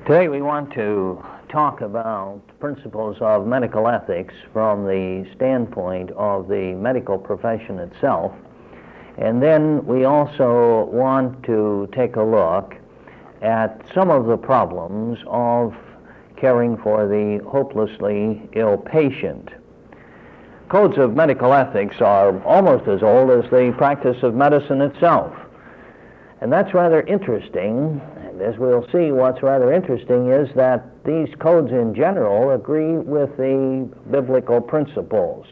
Today we want to talk about principles of medical ethics from the standpoint of the medical profession itself, and then we also want to take a look at some of the problems of caring for the hopelessly ill patient. Codes of medical ethics are almost as old as the practice of medicine itself, and that's rather interesting. As we'll see, what's rather interesting is that these codes in general agree with the biblical principles.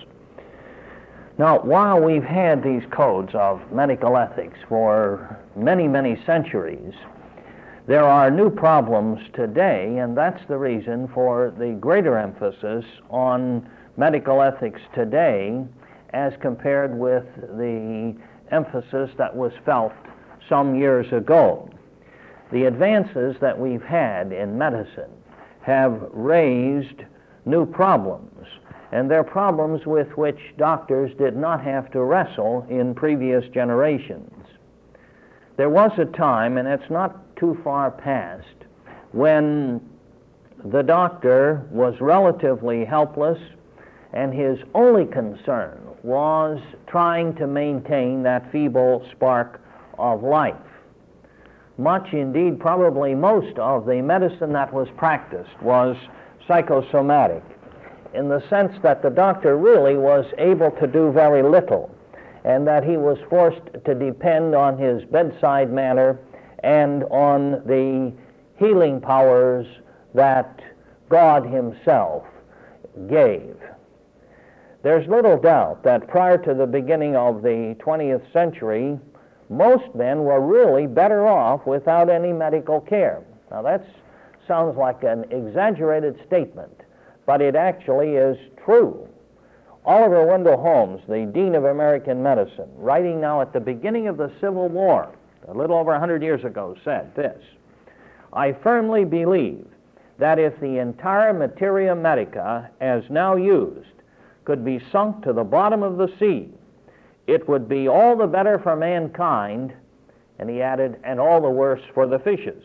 Now, while we've had these codes of medical ethics for many, many centuries, there are new problems today, and that's the reason for the greater emphasis on medical ethics today as compared with the emphasis that was felt some years ago. The advances that we've had in medicine have raised new problems, and they're problems with which doctors did not have to wrestle in previous generations. There was a time, and it's not too far past, when the doctor was relatively helpless, and his only concern was trying to maintain that feeble spark of life. Much, indeed, probably most of the medicine that was practiced was psychosomatic, in the sense that the doctor really was able to do very little, and that he was forced to depend on his bedside manner and on the healing powers that God Himself gave. There's little doubt that prior to the beginning of the 20th century, most men were really better off without any medical care. Now that sounds like an exaggerated statement, but it actually is true. Oliver Wendell Holmes, the Dean of American Medicine, writing now at the beginning of the Civil War, a little over 100 years ago, said this: "I firmly believe that if the entire materia medica as now used could be sunk to the bottom of the sea, it would be all the better for mankind," and he added, "and all the worse for the fishes."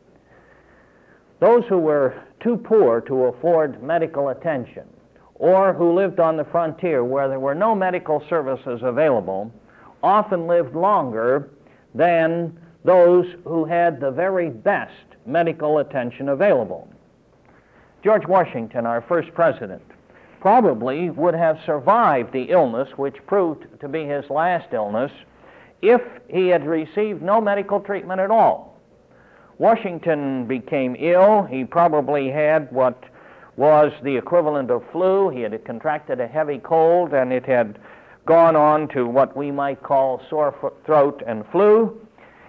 Those who were too poor to afford medical attention, or who lived on the frontier where there were no medical services available, often lived longer than those who had the very best medical attention available. George Washington, our first president, probably would have survived the illness which proved to be his last illness if he had received no medical treatment at all. Washington became ill. He probably had what was the equivalent of flu. He had contracted a heavy cold, and it had gone on to what we might call sore throat and flu,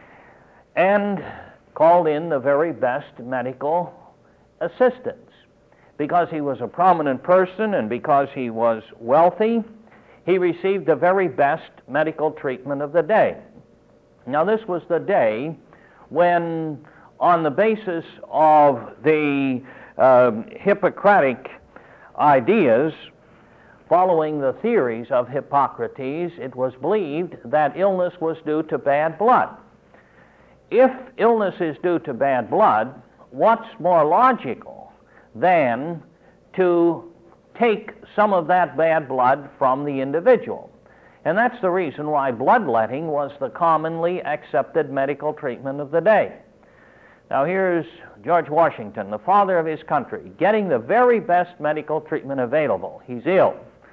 and called in the very best medical assistance. Because he was a prominent person and because he was wealthy, he received the very best medical treatment of the day. Now, this was the day when, on the basis of the Hippocratic ideas, following the theories of Hippocrates, it was believed that illness was due to bad blood. If illness is due to bad blood, what's more logical than to take some of that bad blood from the individual? And that's the reason why bloodletting was the commonly accepted medical treatment of the day. Now here's George Washington, the father of his country, getting the very best medical treatment available. He's ill.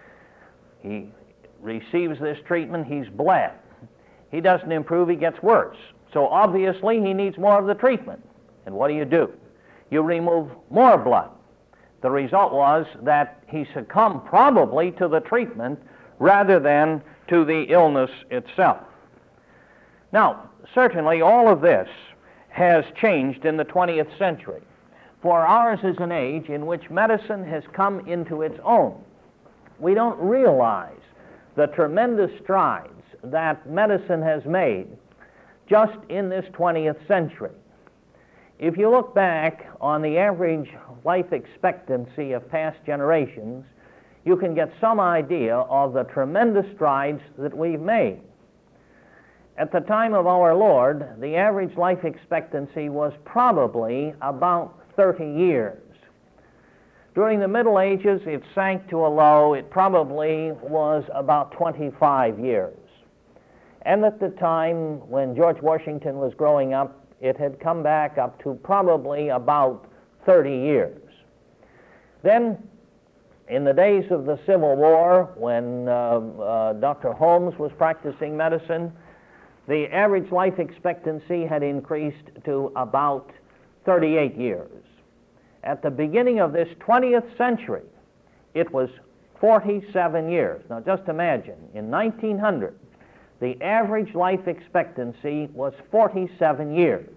He receives this treatment, he's bled. He doesn't improve, he gets worse. So obviously he needs more of the treatment. And what do? You remove more blood. The result was that he succumbed probably to the treatment rather than to the illness itself. Now, certainly all of this has changed in the 20th century, for ours is an age in which medicine has come into its own. We don't realize the tremendous strides that medicine has made just in this 20th century. If you look back on the average life expectancy of past generations, you can get some idea of the tremendous strides that we've made. At the time of our Lord, the average life expectancy was probably about 30 years. During the Middle Ages, it sank to a low. It probably was about 25 years. And at the time when George Washington was growing up, it had come back up to probably about 30 years. Then, in the days of the Civil War, when Dr. Holmes was practicing medicine, the average life expectancy had increased to about 38 years. At the beginning of this 20th century, it was 47 years. Now just imagine, in 1900, the average life expectancy was 47 years.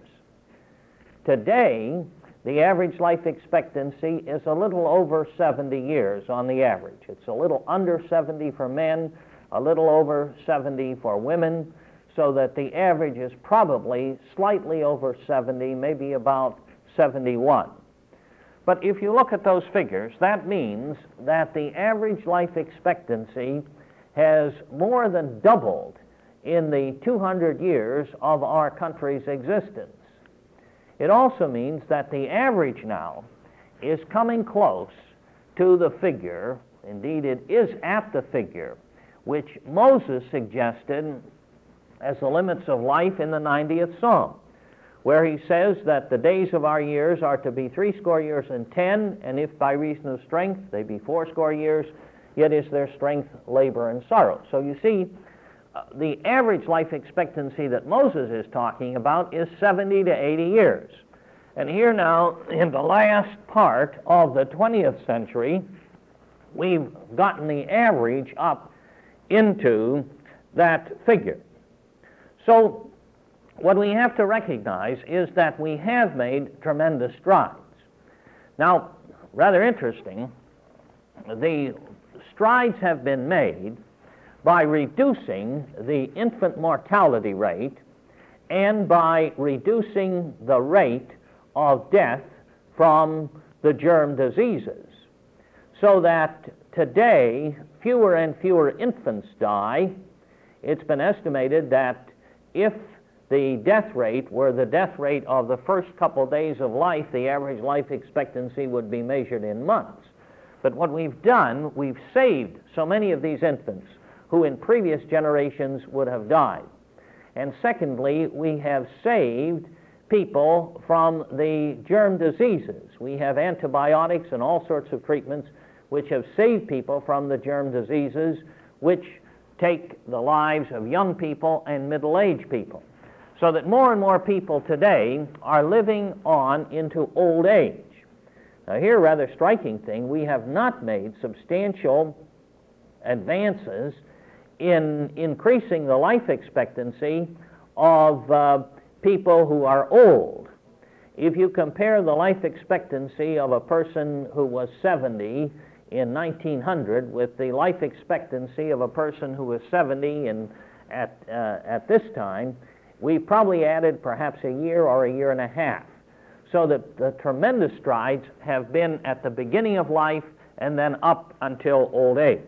Today, the average life expectancy is a little over 70 years on the average. It's a little under 70 for men, a little over 70 for women, so that the average is probably slightly over 70, maybe about 71. But if you look at those figures, that means that the average life expectancy has more than doubled in the 200 years of our country's existence. It also means that the average now is coming close to the figure, indeed it is at the figure, which Moses suggested as the limits of life in the 90th Psalm, where he says that the days of our years are to be 60 years and 10, and if by reason of strength they be 80 years, yet is their strength labor and sorrow. So you see, the average life expectancy that Moses is talking about is 70 to 80 years. And here now, in the last part of the 20th century, we've gotten the average up into that figure. So what we have to recognize is that we have made tremendous strides. Now, rather interesting, the strides have been made by reducing the infant mortality rate and by reducing the rate of death from the germ diseases, so that today fewer and fewer infants die. It's been estimated that if the death rate were the death rate of the first couple days of life, the average life expectancy would be measured in months. But what we've done, we've saved so many of these infants who in previous generations would have died. And secondly, we have saved people from the germ diseases. We have antibiotics and all sorts of treatments which have saved people from the germ diseases, which take the lives of young people and middle-aged people. So that more and more people today are living on into old age. Now here, a rather striking thing, we have not made substantial advances in increasing the life expectancy of people who are old. If you compare the life expectancy of a person who was 70 in 1900 with the life expectancy of a person who was 70 at this time, we probably added perhaps a year or a year and a half. So that the tremendous strides have been at the beginning of life and then up until old age.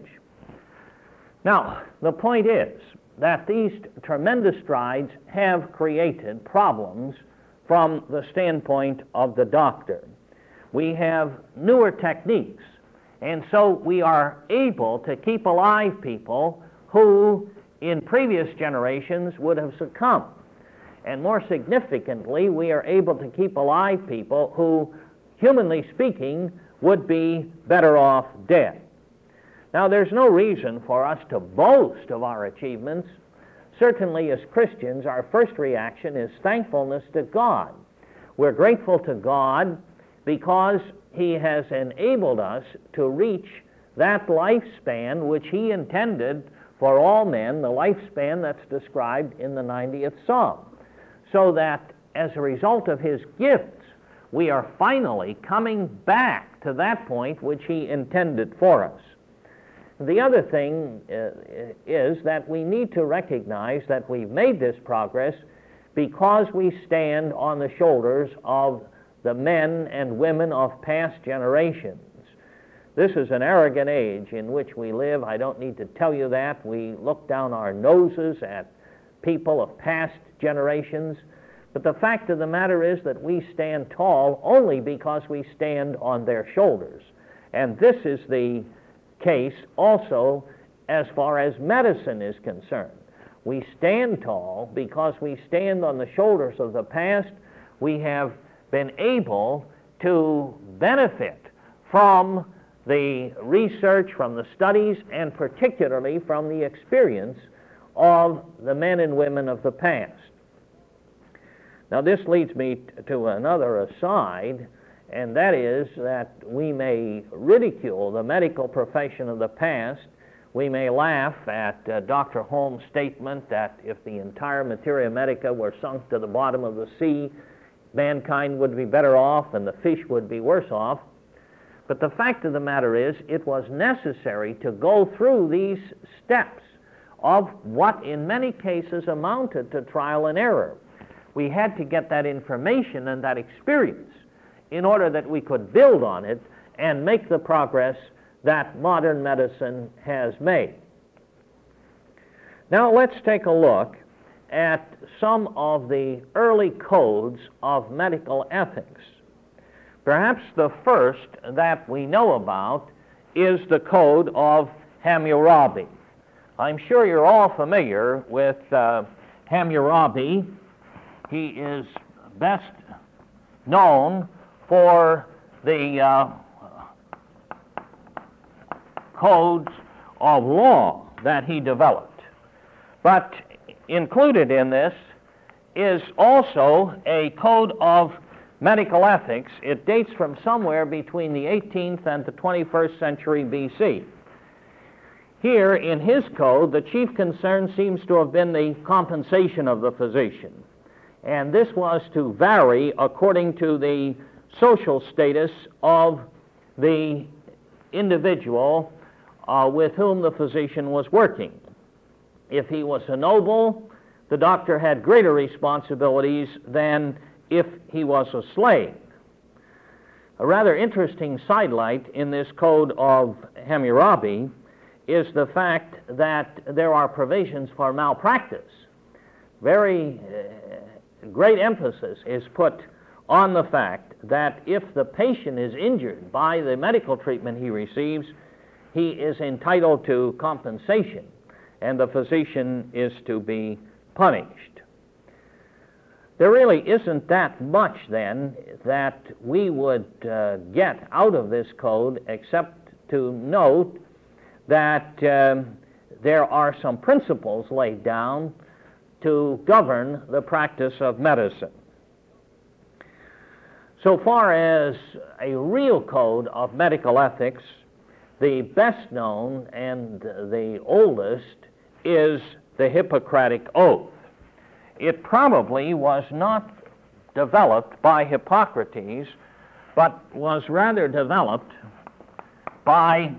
Now, the point is that these tremendous strides have created problems from the standpoint of the doctor. We have newer techniques, and so we are able to keep alive people who in previous generations would have succumbed. And more significantly, we are able to keep alive people who, humanly speaking, would be better off dead. Now, there's no reason for us to boast of our achievements. Certainly, as Christians, our first reaction is thankfulness to God. We're grateful to God because He has enabled us to reach that lifespan which He intended for all men, the lifespan that's described in the 90th Psalm. So that as a result of His gifts, we are finally coming back to that point which He intended for us. The other thing is that we need to recognize that we've made this progress because we stand on the shoulders of the men and women of past generations. This is an arrogant age in which we live. I don't need to tell you that. We look down our noses at people of past generations, But the fact of the matter is that we stand tall only because we stand on their shoulders. And this is the case also as far as medicine is concerned. We stand tall because we stand on the shoulders of the past. We have been able to benefit from the research, from the studies, and particularly from the experience of the men and women of the past. Now, this leads me to another aside, and that is that we may ridicule the medical profession of the past. We may laugh at Dr. Holmes' statement that if the entire materia medica were sunk to the bottom of the sea, mankind would be better off and the fish would be worse off. But the fact of the matter is, it was necessary to go through these steps of what in many cases amounted to trial and error. We had to get that information and that experience in order that we could build on it and make the progress that modern medicine has made. Now let's take a look at some of the early codes of medical ethics. Perhaps the first that we know about is the Code of Hammurabi. I'm sure you're all familiar with Hammurabi. He is best known for the codes of law that he developed. But included in this is also a code of medical ethics. It dates from somewhere between the 18th and the 21st century BC. Here in his code, the chief concern seems to have been the compensation of the physician. And this was to vary according to the social status of the individual with whom the physician was working. If he was a noble, the doctor had greater responsibilities than if he was a slave. A rather interesting sidelight in this Code of Hammurabi is the fact that there are provisions for malpractice. Very great emphasis is put on the fact that if the patient is injured by the medical treatment he receives, he is entitled to compensation, and the physician is to be punished. There really isn't that much, then, that we would get out of this code except to note that there are some principles laid down to govern the practice of medicine. So far as a real code of medical ethics, the best known and the oldest is the Hippocratic Oath. It probably was not developed by Hippocrates, but was rather developed by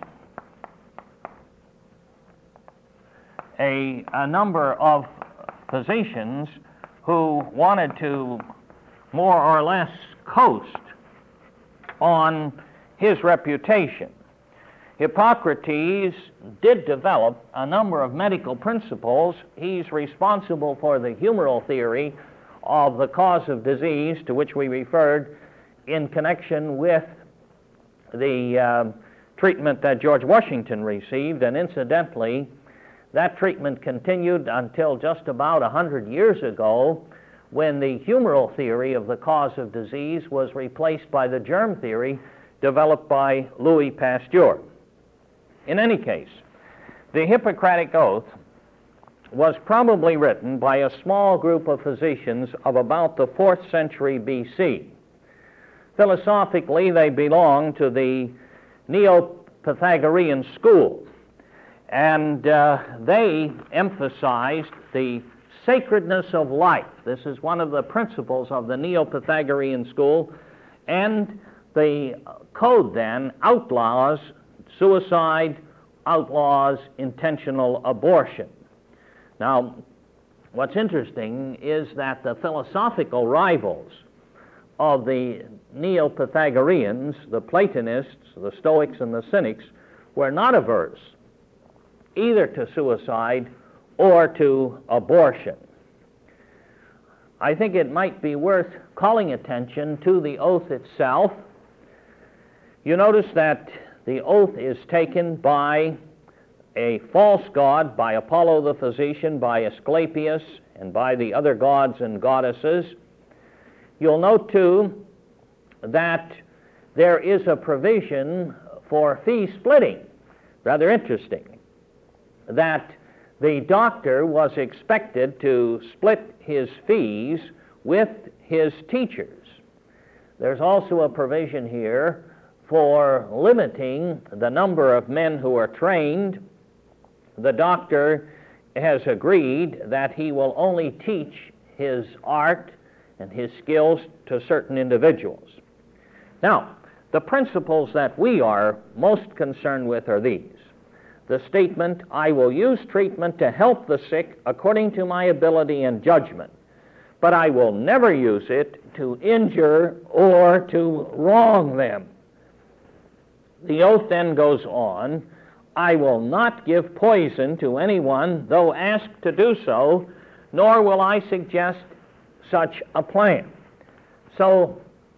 a number of physicians who wanted to more or less coast on his reputation. Hippocrates did develop a number of medical principles. He's responsible for the humoral theory of the cause of disease, to which we referred in connection with the treatment that George Washington received, and incidentally, that treatment continued until just about 100 years ago, when the humoral theory of the cause of disease was replaced by the germ theory developed by Louis Pasteur. In any case, the Hippocratic Oath was probably written by a small group of physicians of about the 4th century BC. Philosophically, they belonged to the Neo-Pythagorean school, and they emphasized the sacredness of life. This is one of the principles of the Neo-Pythagorean school, and the code then outlaws suicide, outlaws intentional abortion. Now, what's interesting is that the philosophical rivals of the Neo-Pythagoreans, the Platonists, the Stoics, and the Cynics, were not averse either to suicide or to abortion. I think it might be worth calling attention to the oath itself. You notice that the oath is taken by a false god, by Apollo the physician, by Asclepius, and by the other gods and goddesses. You'll note, too, that there is a provision for fee splitting. Rather interesting, that the doctor was expected to split his fees with his teachers. There's also a provision here for limiting the number of men who are trained. The doctor has agreed that he will only teach his art and his skills to certain individuals. Now, the principles that we are most concerned with are these. The statement, I will use treatment to help the sick according to my ability and judgment, but I will never use it to injure or to wrong them. The oath then goes on, I will not give poison to anyone, though asked to do so, nor will I suggest such a plan. So,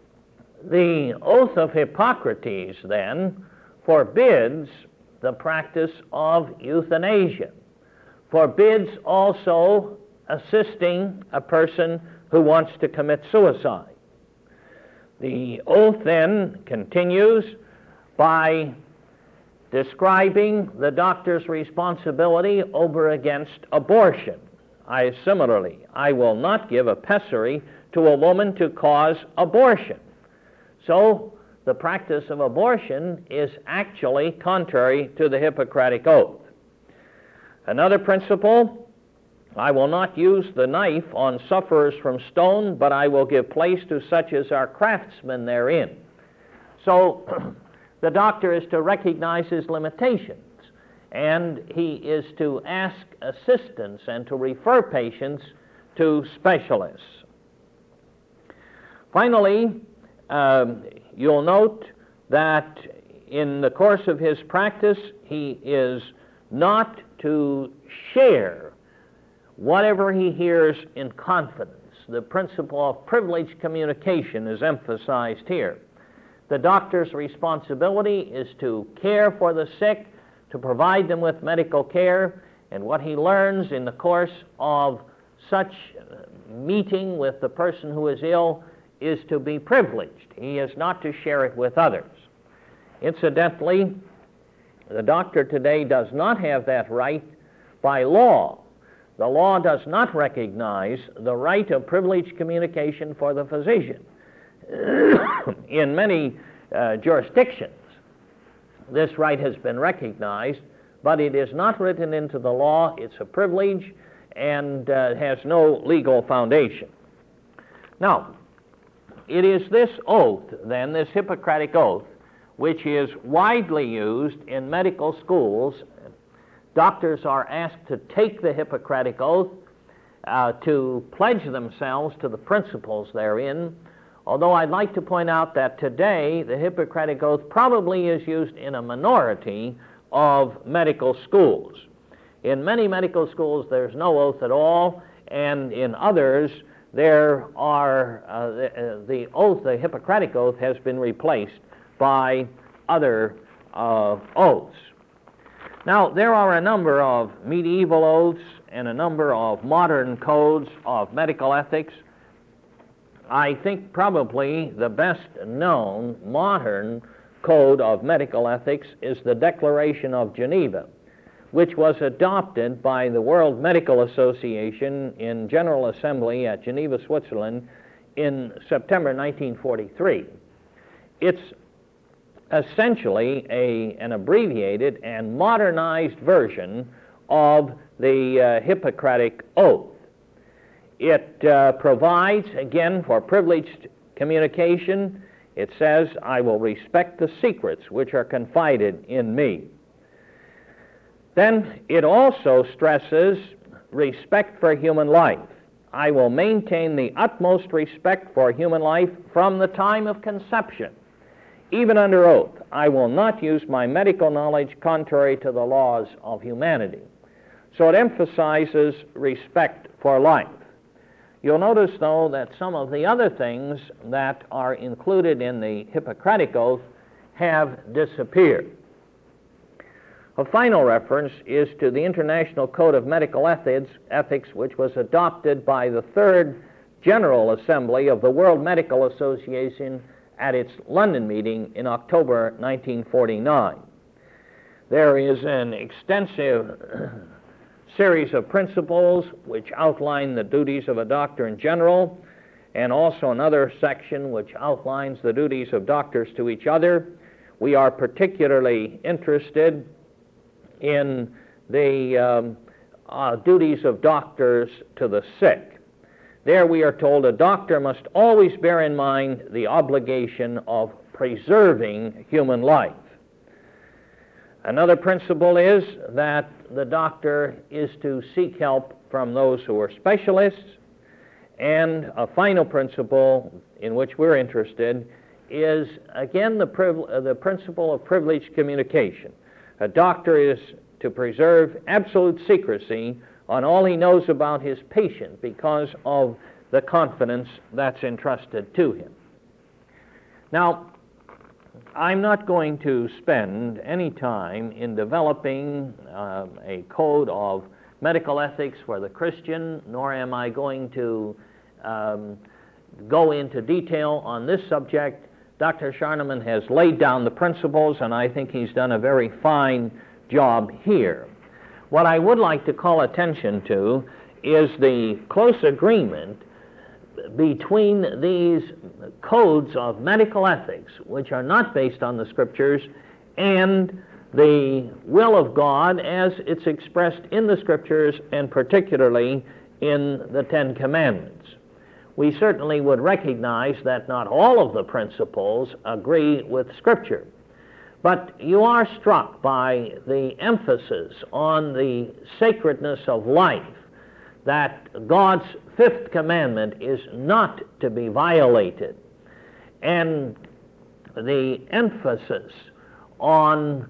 the oath of Hippocrates, then, forbids the practice of euthanasia, forbids also assisting a person who wants to commit suicide. The oath then continues by describing the doctor's responsibility over against abortion. Similarly, I will not give a pessary to a woman to cause abortion. So, the practice of abortion is actually contrary to the Hippocratic Oath. Another principle, I will not use the knife on sufferers from stone, but I will give place to such as are craftsmen therein. So, the doctor is to recognize his limitations, and he is to ask assistance and to refer patients to specialists. Finally, you'll note that in the course of his practice, he is not to share whatever he hears in confidence. The principle of privileged communication is emphasized here. The doctor's responsibility is to care for the sick, to provide them with medical care, and what he learns in the course of such meeting with the person who is ill is to be privileged. He is not to share it with others. Incidentally, the doctor today does not have that right by law. The law does not recognize the right of privileged communication for the physician. In many jurisdictions, this right has been recognized, but it is not written into the law. It's a privilege and has no legal foundation. Now, it is this oath, then, this Hippocratic Oath, which is widely used in medical schools. Doctors are asked to take the Hippocratic Oath, to pledge themselves to the principles therein, although I'd like to point out that today the Hippocratic Oath probably is used in a minority of medical schools. In many medical schools there's no oath at all, and in others there are the Hippocratic Oath has been replaced by other oaths. Now, there are a number of medieval oaths and a number of modern codes of medical ethics. I think probably the best known modern code of medical ethics is the Declaration of Geneva, which was adopted by the World Medical Association in General Assembly at Geneva, Switzerland in September 1943. It's essentially an abbreviated and modernized version of the Hippocratic Oath. It provides, again, for privileged communication. It says, I will respect the secrets which are confided in me. Then it also stresses respect for human life. I will maintain the utmost respect for human life from the time of conception. Even under oath, I will not use my medical knowledge contrary to the laws of humanity. So it emphasizes respect for life. You'll notice, though, that some of the other things that are included in the Hippocratic Oath have disappeared. A final reference is to the International Code of Medical Ethics, which was adopted by the Third General Assembly of the World Medical Association at its London meeting in October 1949. There is an extensive series of principles which outline the duties of a doctor in general, and also another section which outlines the duties of doctors to each other. We are particularly interested in the duties of doctors to the sick. There we are told a doctor must always bear in mind the obligation of preserving human life. Another principle is that the doctor is to seek help from those who are specialists. And a final principle in which we're interested is, again, the principle of privileged communication. A doctor is to preserve absolute secrecy on all he knows about his patient because of the confidence that's entrusted to him. Now, I'm not going to spend any time in developing a code of medical ethics for the Christian, nor am I going to go into detail on this subject. Dr. Scharnemann has laid down the principles, and I think he's done a very fine job here. What I would like to call attention to is the close agreement between these codes of medical ethics, which are not based on the Scriptures, and the will of God as it's expressed in the Scriptures, and particularly in the Ten Commandments. We certainly would recognize that not all of the principles agree with Scripture, but you are struck by the emphasis on the sacredness of life, that God's fifth commandment is not to be violated, and the emphasis on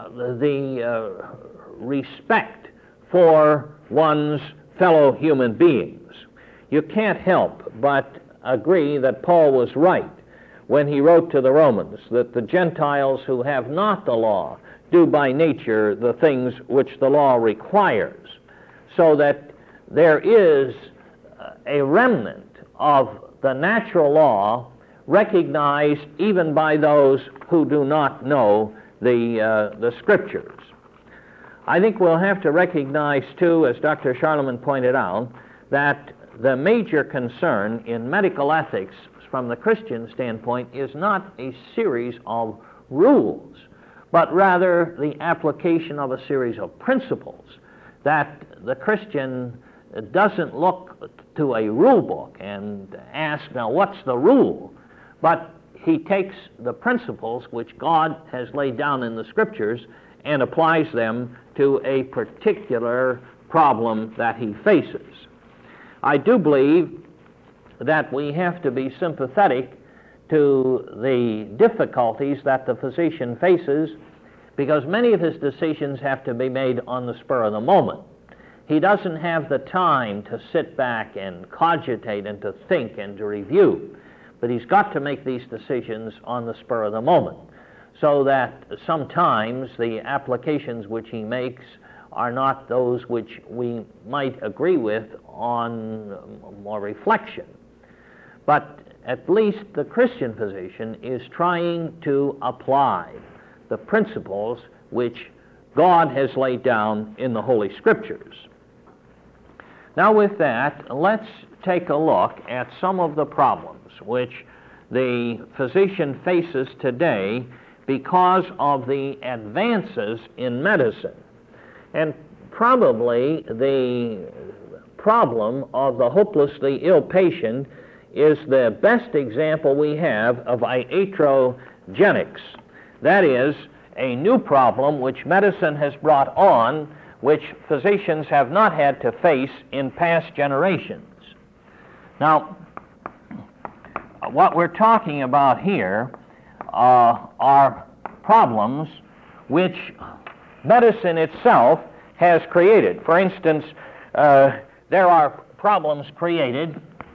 the respect for one's fellow human beings. You can't help but agree that Paul was right when he wrote to the Romans that the Gentiles who have not the law do by nature the things which the law requires, so that there is a remnant of the natural law recognized even by those who do not know the Scriptures. I think we'll have to recognize, too, as Dr. Scharnemann pointed out, that the major concern in medical ethics from the Christian standpoint is not a series of rules, but rather the application of a series of principles, that the Christian doesn't look to a rule book and ask, now what's the rule? But he takes the principles which God has laid down in the Scriptures and applies them to a particular problem that he faces. I do believe that we have to be sympathetic to the difficulties that the physician faces, because many of his decisions have to be made on the spur of the moment. He doesn't have the time to sit back and cogitate and to think and to review, but he's got to make these decisions on the spur of the moment, so that sometimes the applications which he makes are not those which we might agree with on more reflection. But at least the Christian physician is trying to apply the principles which God has laid down in the Holy Scriptures. Now with that, let's take a look at some of the problems which the physician faces today because of the advances in medicine. And probably the problem of the hopelessly ill patient is the best example we have of iatrogenics. That is, a new problem which medicine has brought on, which physicians have not had to face in past generations. Now, what we're talking about here are problems which medicine itself has created. For instance, there are problems created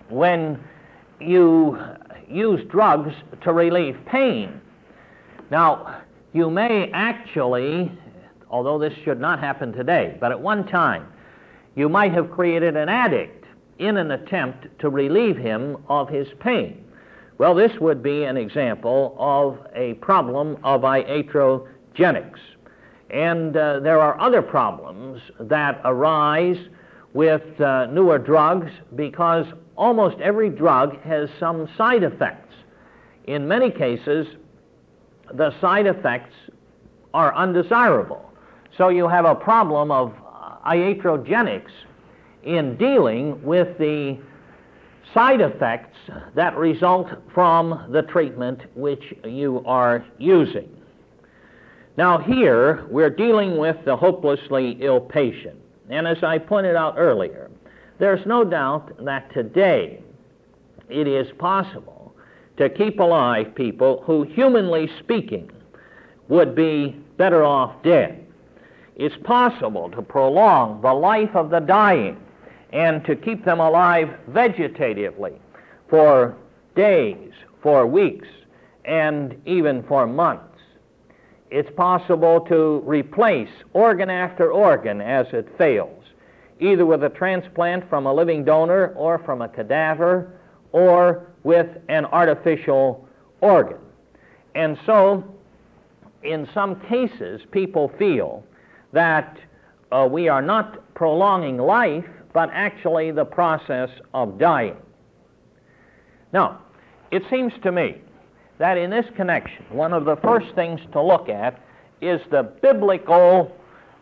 when you use drugs to relieve pain. Now, you may actually, although this should not happen today, but at one time, you might have created an addict in an attempt to relieve him of his pain. Well, this would be an example of a problem of iatrogenics. And there are other problems that arise with newer drugs because almost every drug has some side effects. In many cases, the side effects are undesirable. So you have a problem of iatrogenics in dealing with the side effects that result from the treatment which you are using. Now here, we're dealing with the hopelessly ill patient. And as I pointed out earlier, there's no doubt that today it is possible to keep alive people who, humanly speaking, would be better off dead. It's possible to prolong the life of the dying and to keep them alive vegetatively for days, for weeks, and even for months. It's possible to replace organ after organ as it fails, either with a transplant from a living donor or from a cadaver or with an artificial organ. And so, in some cases, people feel that we are not prolonging life, but actually the process of dying. Now, it seems to me that in this connection, one of the first things to look at is the biblical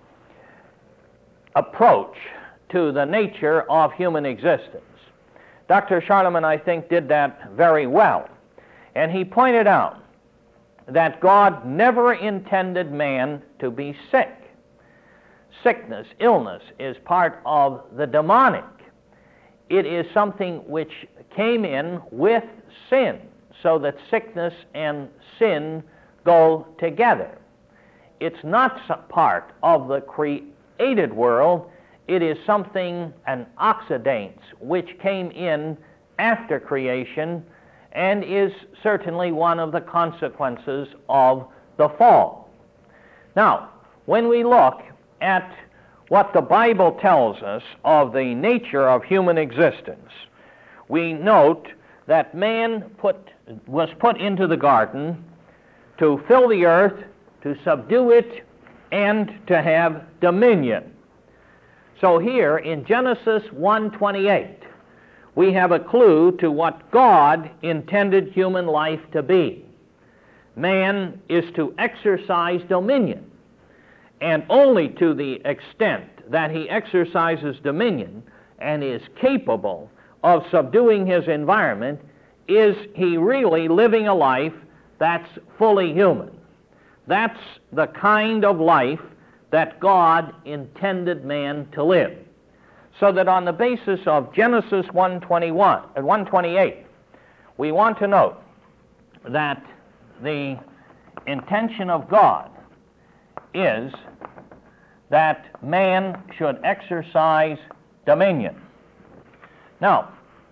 approach to the nature of human existence. Dr. Charlemagne, I think, did that very well. And he pointed out that God never intended man to be sick. Sickness, illness, is part of the demonic. It is something which came in with sin, so that sickness and sin go together. It's not part of the created world. It is something, an occident, which came in after creation and is certainly one of the consequences of the fall. Now, when we look at what the Bible tells us of the nature of human existence, we note that man was put into the garden to fill the earth, to subdue it, and to have dominion. So here in Genesis 1:28, we have a clue to what God intended human life to be. Man is to exercise dominion, and only to the extent that he exercises dominion and is capable of subduing his environment is he really living a life that's fully human. That's the kind of life that God intended man to live. So that on the basis of Genesis 1:28, we want to note that the intention of God is that man should exercise dominion. Now,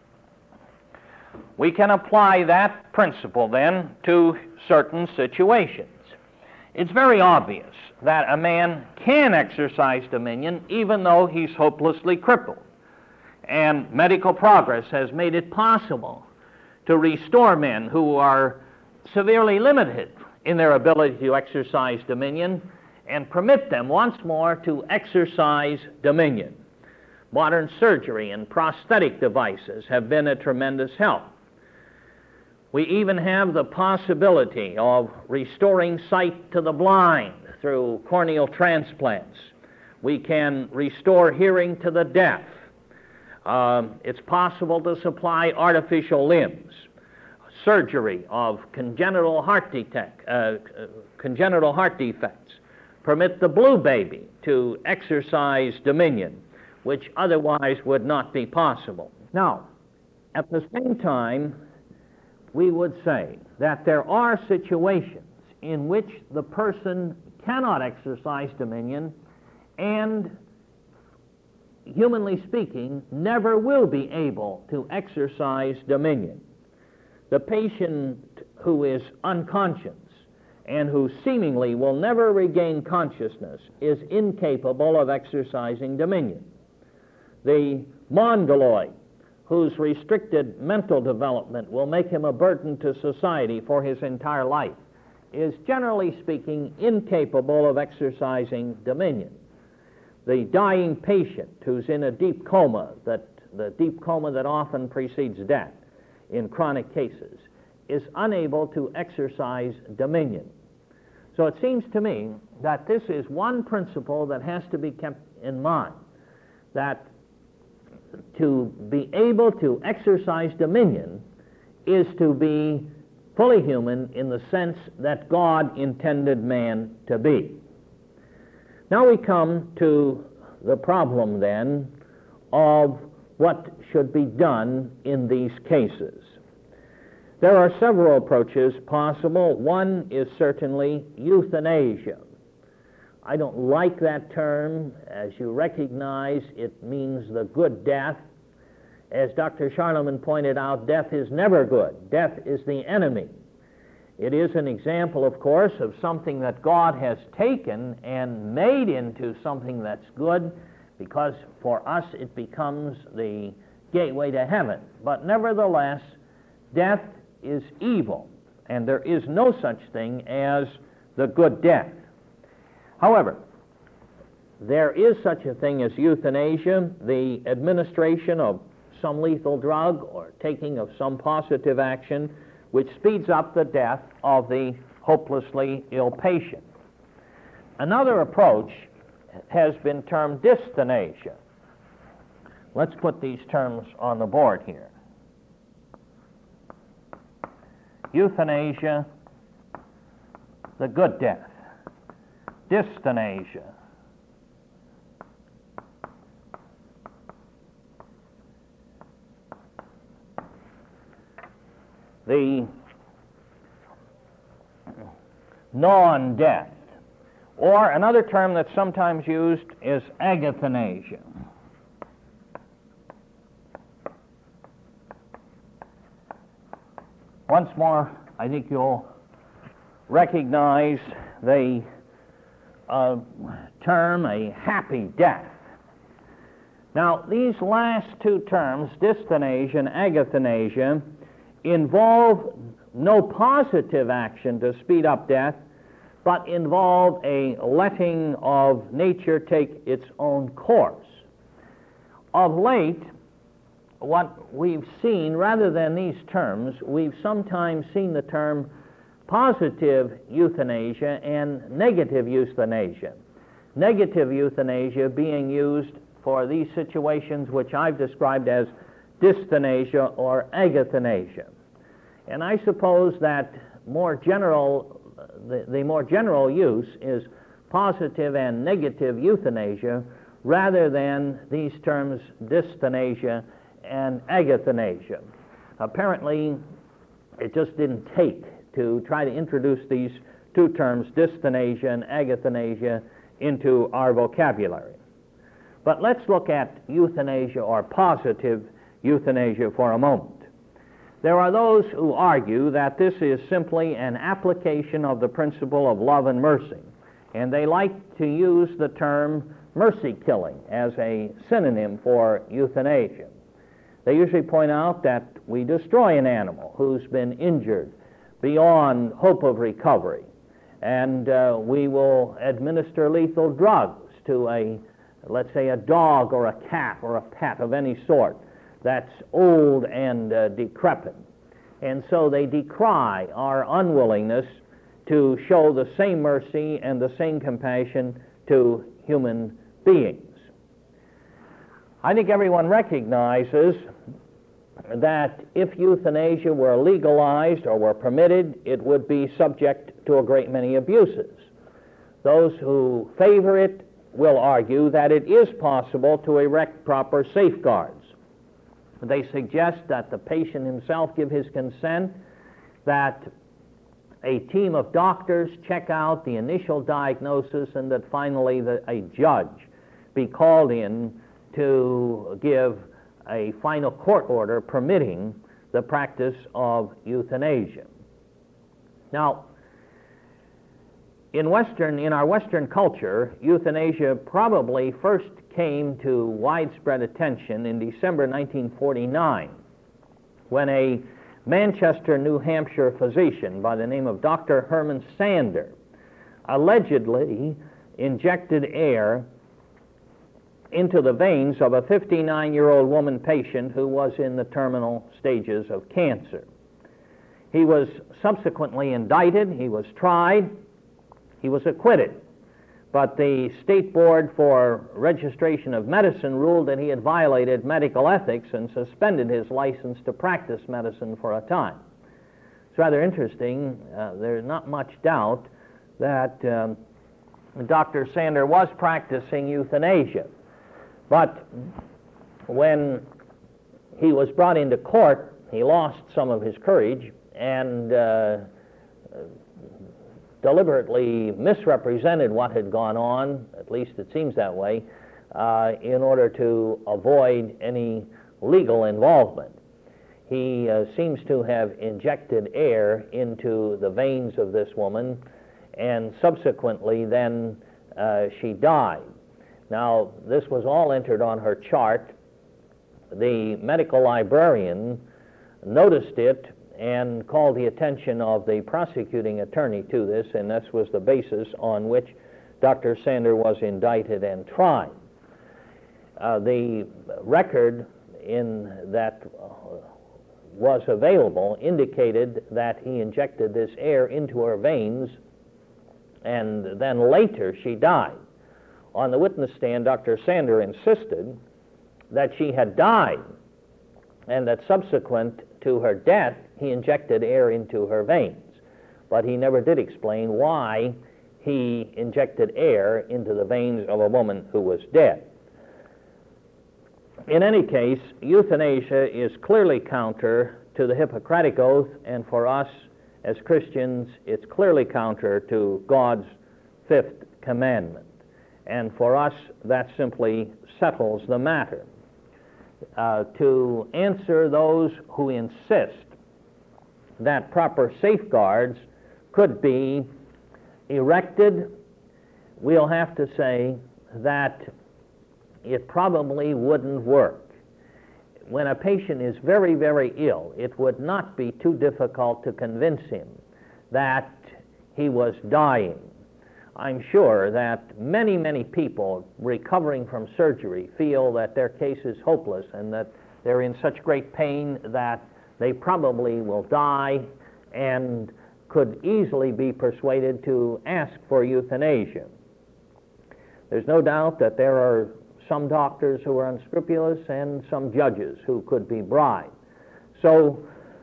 we can apply that principle then to certain situations. It's very obvious that a man can exercise dominion even though he's hopelessly crippled. And medical progress has made it possible to restore men who are severely limited in their ability to exercise dominion and permit them once more to exercise dominion. Modern surgery and prosthetic devices have been a tremendous help. We even have the possibility of restoring sight to the blind through corneal transplants. We can restore hearing to the deaf. It's possible to supply artificial limbs. Surgery of congenital heart defects permit the blue baby to exercise dominion, which otherwise would not be possible. Now, at the same time, we would say that there are situations in which the person cannot exercise dominion, and humanly speaking, never will be able to exercise dominion. The patient who is unconscious and who seemingly will never regain consciousness is incapable of exercising dominion. The mongoloid, whose restricted mental development will make him a burden to society for his entire life, is generally speaking incapable of exercising dominion. The dying patient who's in a deep coma, the deep coma that often precedes death in chronic cases, is unable to exercise dominion. So it seems to me that this is one principle that has to be kept in mind, that to be able to exercise dominion is to be fully human in the sense that God intended man to be. Now we come to the problem then of what should be done in these cases. There are several approaches possible. One is certainly euthanasia. I don't like that term. As you recognize, it means the good death. As Dr. Charlemagne pointed out, death is never good. Death is the enemy. It is an example, of course, of something that God has taken and made into something that's good, because for us it becomes the gateway to heaven. But nevertheless, death is evil, and there is no such thing as the good death. However, there is such a thing as euthanasia, the administration of some lethal drug or taking of some positive action which speeds up the death of the hopelessly ill patient. Another approach has been termed dystonasia. Let's put these terms on the board here. Euthanasia, the good death. Dystonasia, the non-death. Or another term that's sometimes used is agathanasia. Once more, I think you'll recognize the term, a happy death. Now, these last two terms, dystonasia and agathanasia, involve no positive action to speed up death, but involve a letting of nature take its own course. Of late, what we've seen, rather than these terms, we've sometimes seen the term positive euthanasia and negative euthanasia. Negative euthanasia being used for these situations which I've described as dystonasia or agathanasia. And I suppose that the more general use is positive and negative euthanasia rather than these terms dystonasia and agathanasia. Apparently, it just didn't take to try to introduce these two terms, dystonasia and agathanasia, into our vocabulary. But let's look at euthanasia or positive euthanasia for a moment. There are those who argue that this is simply an application of the principle of love and mercy, and they like to use the term mercy killing as a synonym for euthanasia. They usually point out that we destroy an animal who's been injured beyond hope of recovery, and we will administer lethal drugs to let's say a dog or a cat or a pet of any sort that's old and decrepit. And so they decry our unwillingness to show the same mercy and the same compassion to human beings. I think everyone recognizes that if euthanasia were legalized or were permitted, it would be subject to a great many abuses. Those who favor it will argue that it is possible to erect proper safeguards. They suggest that the patient himself give his consent, that a team of doctors check out the initial diagnosis, and that finally a judge be called in to give a final court order permitting the practice of euthanasia. Now, in our Western culture, euthanasia probably first came to widespread attention in December 1949, when a Manchester, New Hampshire physician by the name of Dr. Herman Sander allegedly injected air into the veins of a 59-year-old woman patient who was in the terminal stages of cancer. He was subsequently indicted, he was tried, he was acquitted, but the State Board for Registration of Medicine ruled that he had violated medical ethics and suspended his license to practice medicine for a time. It's rather interesting. There's not much doubt that Dr. Sander was practicing euthanasia, but when he was brought into court, he lost some of his courage and deliberately misrepresented what had gone on, at least it seems that way, in order to avoid any legal involvement. He seems to have injected air into the veins of this woman, and subsequently then she died. Now, this was all entered on her chart. The medical librarian noticed it and called the attention of the prosecuting attorney to this, and this was the basis on which Dr. Sander was indicted and tried. The record that was available indicated that he injected this air into her veins, and then later she died. On the witness stand, Dr. Sander insisted that she had died, and that subsequent to her death, he injected air into her veins. But he never did explain why he injected air into the veins of a woman who was dead. In any case, euthanasia is clearly counter to the Hippocratic Oath, and for us as Christians, it's clearly counter to God's fifth commandment. And for us, that simply settles the matter. To answer those who insist that proper safeguards could be erected, we'll have to say that it probably wouldn't work. When a patient is very, very ill, it would not be too difficult to convince him that he was dying. I'm sure that many, many people recovering from surgery feel that their case is hopeless and that they're in such great pain that they probably will die and could easily be persuaded to ask for euthanasia. There's no doubt that there are some doctors who are unscrupulous and some judges who could be bribed. So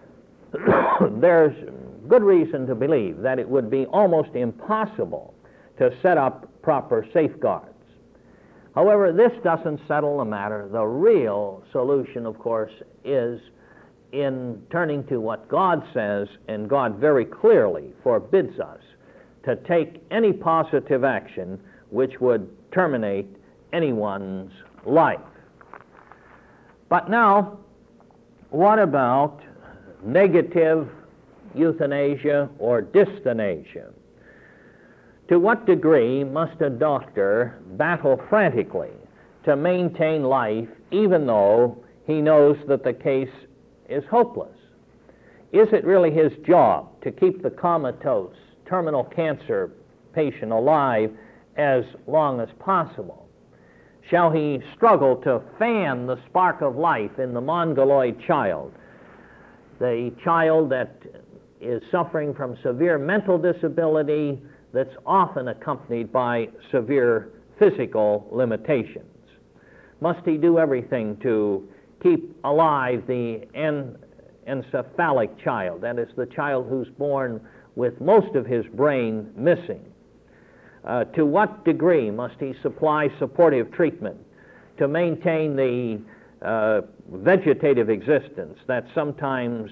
there's good reason to believe that it would be almost impossible to set up proper safeguards. However, this doesn't settle the matter. The real solution, of course, is in turning to what God says, and God very clearly forbids us to take any positive action which would terminate anyone's life. But now, what about negative euthanasia or dystonasia? To what degree must a doctor battle frantically to maintain life even though he knows that the case is hopeless? Is it really his job to keep the comatose, terminal cancer patient alive as long as possible? Shall he struggle to fan the spark of life in the mongoloid child, the child that is suffering from severe mental disability that's often accompanied by severe physical limitations? Must he do everything to keep alive the encephalic child, that is, the child who's born with most of his brain missing? To what degree must he supply supportive treatment to maintain the vegetative existence that sometimes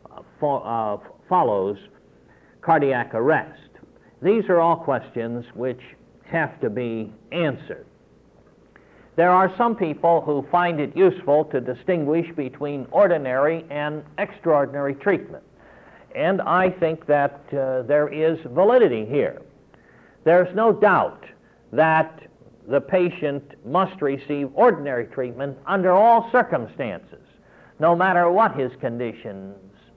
follows cardiac arrest? These are all questions which have to be answered. there are some people who find it useful to distinguish between ordinary and extraordinary treatment. And I think that there is validity here. There's no doubt that the patient must receive ordinary treatment under all circumstances, no matter what his condition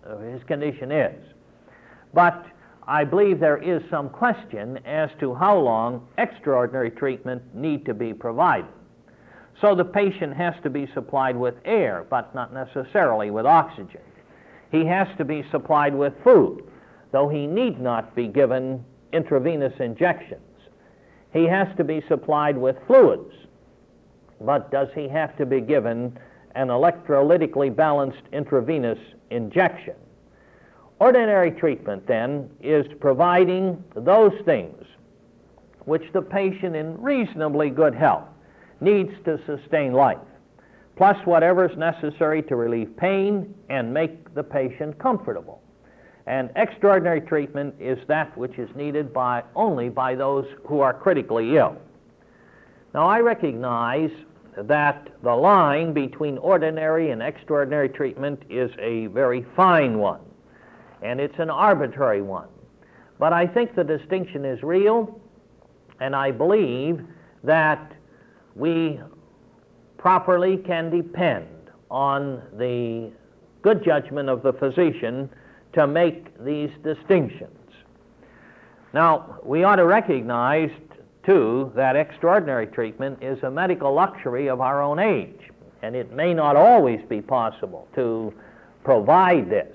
is. But I believe there is some question as to how long extraordinary treatment need to be provided. So the patient has to be supplied with air, but not necessarily with oxygen. He has to be supplied with food, though he need not be given intravenous injections. He has to be supplied with fluids, but does he have to be given an electrolytically balanced intravenous injection? Ordinary treatment, then, is providing those things which the patient in reasonably good health needs to sustain life, plus whatever is necessary to relieve pain and make the patient comfortable. And extraordinary treatment is that which is needed only by those who are critically ill. Now, I recognize that the line between ordinary and extraordinary treatment is a very fine one, and it's an arbitrary one. But I think the distinction is real, and I believe that we properly can depend on the good judgment of the physician to make these distinctions. Now, we ought to recognize, too, that extraordinary treatment is a medical luxury of our own age, and it may not always be possible to provide this.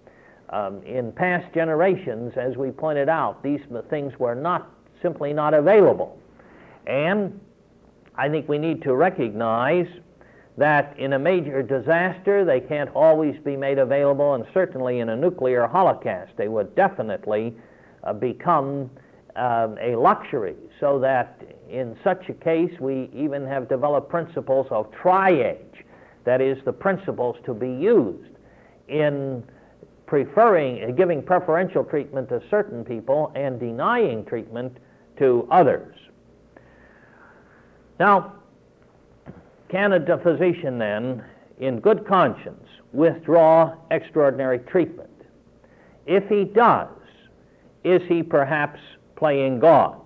In past generations, as we pointed out, these things were simply not available. And I think we need to recognize that in a major disaster, they can't always be made available, and certainly in a nuclear holocaust, they would definitely become a luxury, so that in such a case, we even have developed principles of triage, that is, the principles to be used in giving preferential treatment to certain people and denying treatment to others. Now, can a physician then, in good conscience, withdraw extraordinary treatment? If he does, is he perhaps playing God?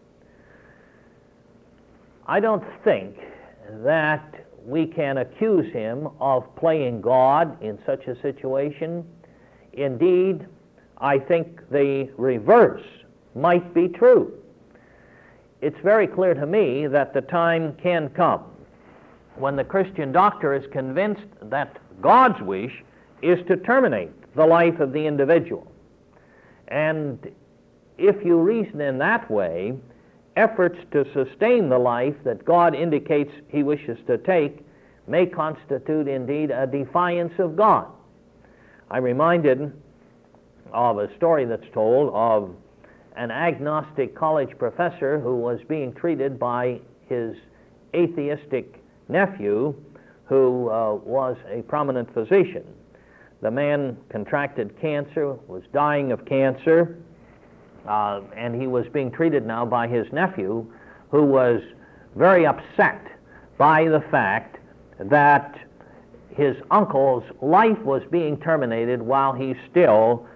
I don't think that we can accuse him of playing God in such a situation. Indeed, I think the reverse might be true. It's very clear to me that the time can come when the Christian doctor is convinced that God's wish is to terminate the life of the individual. And if you reason in that way, efforts to sustain the life that God indicates he wishes to take may constitute indeed a defiance of God. I'm reminded of a story that's told of an agnostic college professor who was being treated by his atheistic nephew, who was a prominent physician. The man contracted cancer, was dying of cancer, and he was being treated now by his nephew, who was very upset by the fact that his uncle's life was being terminated while he still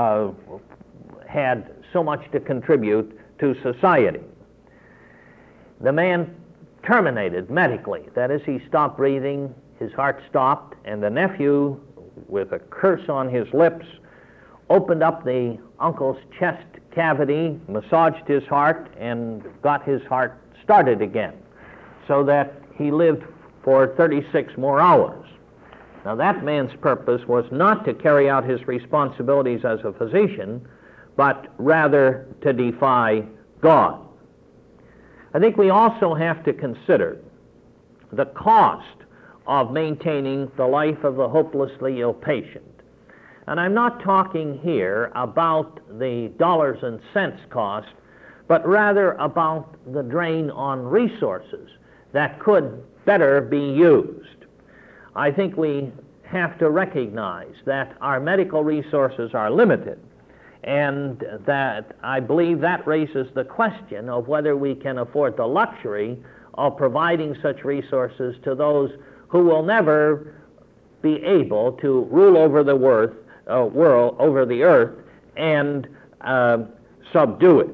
had so much to contribute to society. The man terminated medically. That is, he stopped breathing, his heart stopped, and the nephew, with a curse on his lips, opened up the uncle's chest cavity, massaged his heart, and got his heart started again, so that he lived for 36 more hours. Now, that man's purpose was not to carry out his responsibilities as a physician, but rather to defy God. I think we also have to consider the cost of maintaining the life of the hopelessly ill patient. And I'm not talking here about the dollars and cents cost, but rather about the drain on resources that could better be used. I think we have to recognize that our medical resources are limited, and that I believe that raises the question of whether we can afford the luxury of providing such resources to those who will never be able to rule over the world, over the earth, and subdue it.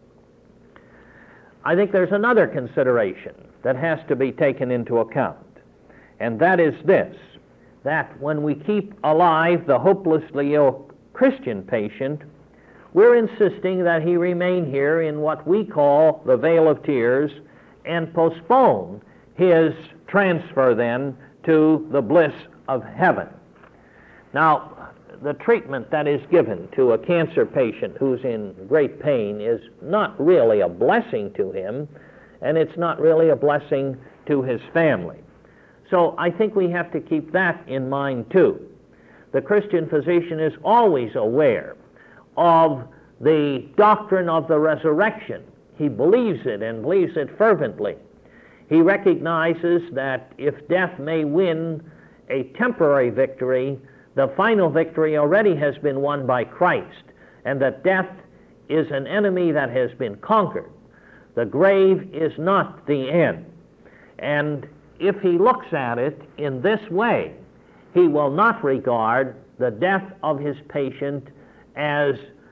I think there's another consideration that has to be taken into account, and that is this, that when we keep alive the hopelessly ill Christian patient, we're insisting that he remain here in what we call the vale of tears and postpone his transfer then to the bliss of heaven. Now, the treatment that is given to a cancer patient who's in great pain is not really a blessing to him, and it's not really a blessing to his family. So I think we have to keep that in mind too. The Christian physician is always aware of the doctrine of the resurrection. He believes it and believes it fervently. He recognizes that if death may win a temporary victory, the final victory already has been won by Christ, and that death is an enemy that has been conquered. The grave is not the end. And if he looks at it in this way, he will not regard the death of his patient as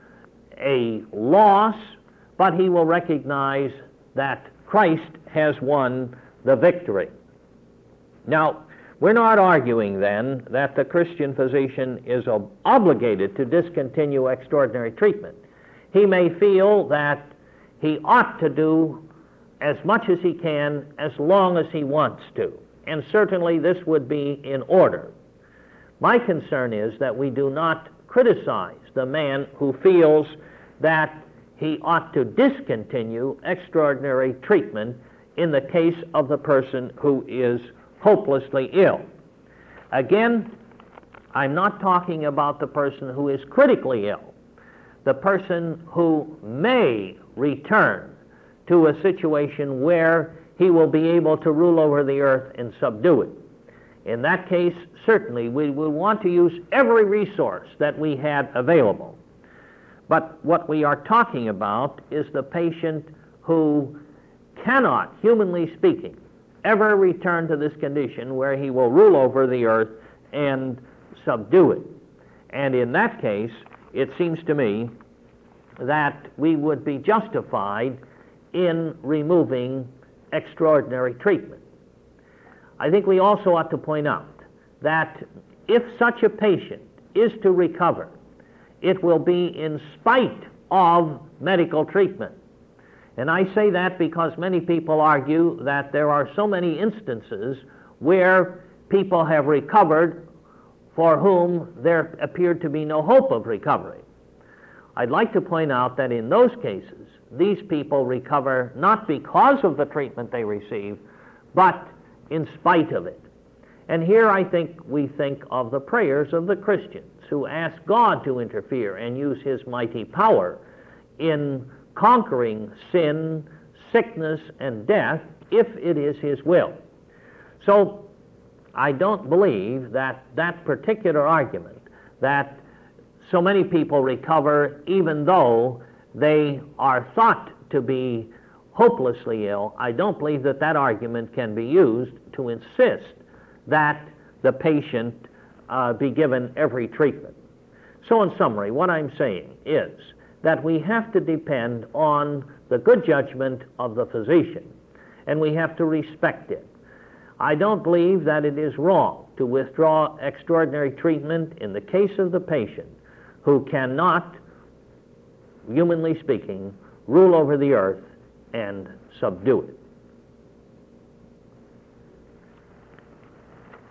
a loss, but he will recognize that Christ has won the victory. Now, we're not arguing then that the Christian physician is obligated to discontinue extraordinary treatment. He may feel that he ought to do as much as he can as long as he wants to, and certainly this would be in order. My concern is that we do not criticize the man who feels that he ought to discontinue extraordinary treatment in the case of the person who is hopelessly ill. Again, I'm not talking about the person who is critically ill, the person who may return to a situation where he will be able to rule over the earth and subdue it. In that case, certainly we will want to use every resource that we had available. But what we are talking about is the patient who cannot, humanly speaking, ever return to this condition where he will rule over the earth and subdue it. And in that case, it seems to me that we would be justified in removing extraordinary treatment. I think we also ought to point out that if such a patient is to recover, it will be in spite of medical treatment. And I say that because many people argue that there are so many instances where people have recovered for whom there appeared to be no hope of recovery. I'd like to point out that in those cases, these people recover not because of the treatment they receive, but in spite of it. And here I think we think of the prayers of the Christians who ask God to interfere and use his mighty power in conquering sin, sickness, and death if it is his will. So I don't believe that that particular argument, that so many people recover even though they are thought to be hopelessly ill, I don't believe that that argument can be used to insist that the patient be given every treatment. So in summary, what I'm saying is that we have to depend on the good judgment of the physician, and we have to respect it. I don't believe that it is wrong to withdraw extraordinary treatment in the case of the patient who cannot, humanly speaking, rule over the earth and subdue it.